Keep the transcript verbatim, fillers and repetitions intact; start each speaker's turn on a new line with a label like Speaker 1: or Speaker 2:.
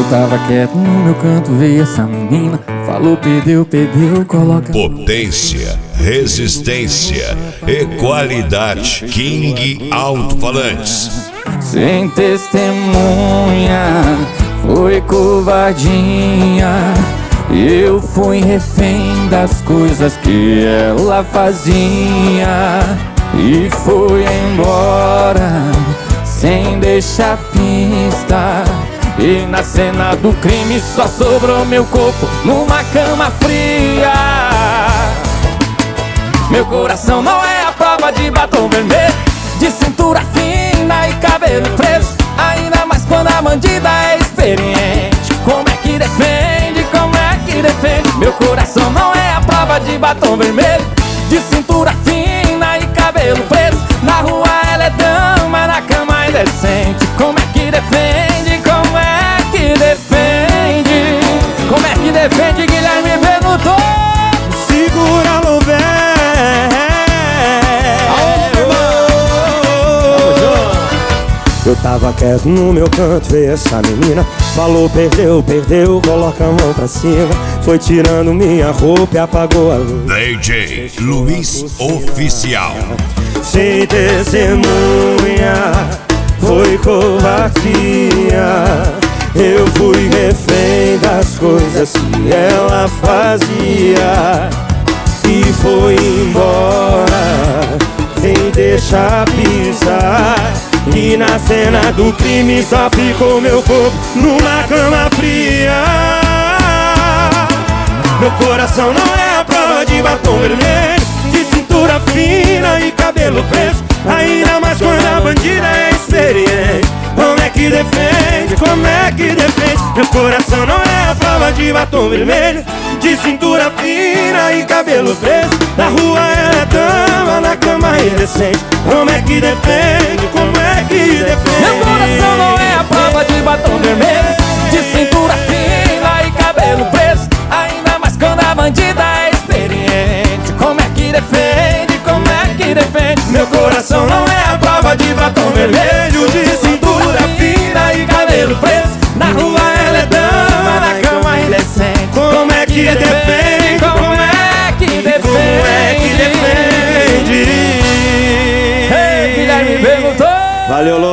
Speaker 1: Eu tava quieto no meu canto, veio essa menina, falou perdeu, perdeu, coloca.
Speaker 2: Potência, resistência e qualidade. King Alto-Falantes.
Speaker 1: Sem testemunha, foi covardia. Eu fui refém das coisas que ela fazia e foi embora sem deixar pista. E na cena do crime só sobrou meu corpo numa cama fria. Meu coração não é a prova de batom vermelho, de cintura fina e cabelo preso, ainda mais quando a bandida é experiente. Como é que defende, como é que defende? Meu coração não é a prova de batom vermelho, de cintura fina e cabelo preso. Na rua ela é dama, na cama é indecente. Como é que defende, como é que defende? Como é que defende, Guilherme perguntou.
Speaker 3: Segura no véu. Eu tava quieto no meu canto, veio essa menina, falou perdeu, perdeu, coloca a mão pra cima. Foi tirando minha roupa e apagou a luz.
Speaker 2: D J Luiz Oficial.
Speaker 3: Sem testemunha, foi covardia. Eu fui refém das coisas que ela fazia e foi embora sem deixar pisar. E na cena do crime só ficou meu corpo numa cama fria. Meu coração não é a prova de batom vermelho, de cintura fina e cabelo preso, ainda mais quando a bandida é experiente. Como é que defende, como é que defende? Meu coração não é a prova de batom vermelho, de cintura fina e cabelo preso. Na rua ela é dama, na cama é indecente. Como é que defende, como é que defende?
Speaker 1: Meu coração não é a prova de batom vermelho, de cintura fina e cabelo preso, ainda mais quando a bandida é experiente. Como é que defende, como é que defende?
Speaker 3: Meu coração não é a prova de batom vermelho, de cintura fina e cabelo preso.
Speaker 1: Na rua ela é dama, na cama é indecente.
Speaker 3: Como é que defende,
Speaker 1: como é que defende?
Speaker 3: como é que defende?
Speaker 1: Hey, Guilherme perguntou.
Speaker 3: Valeu, Lô.